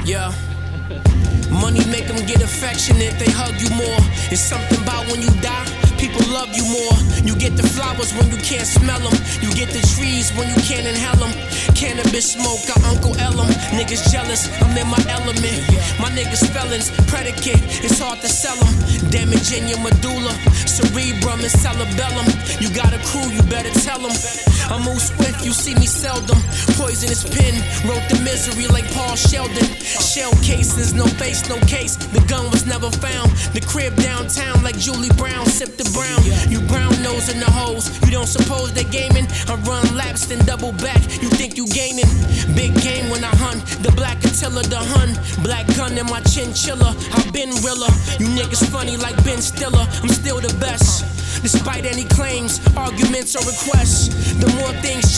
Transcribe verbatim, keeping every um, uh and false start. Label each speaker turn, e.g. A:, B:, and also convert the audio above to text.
A: Yeah. Money make them get affectionate, they hug you more. It's something about when you die, people love you more. You get the flowers when you can't smell them. You get the trees when you can't inhale them. Cannabis smoke, I Uncle L 'em. Niggas jealous, I'm in my element. My niggas felons, predicate, it's hard to sell them. Damaging your medulla, cerebrum and cerebellum. You got a crew, you better tell them. I move swift, you see me seldom. Poisonous pen, wrote the misery like Paul Sheldon. Shell cases, no face, no case. The gun was never found. The crib downtown like Julie Brown, sip the brown. You brown nose in the hoes. You don't suppose they gaming? I run laps, then double back. You think you gaining? Big game when I hunt. The black Attila, the Hun. Black gun in my chinchilla. I've been realer. You niggas funny like Ben Stiller. I'm still the best. Despite any claims, arguments, or requests, the more things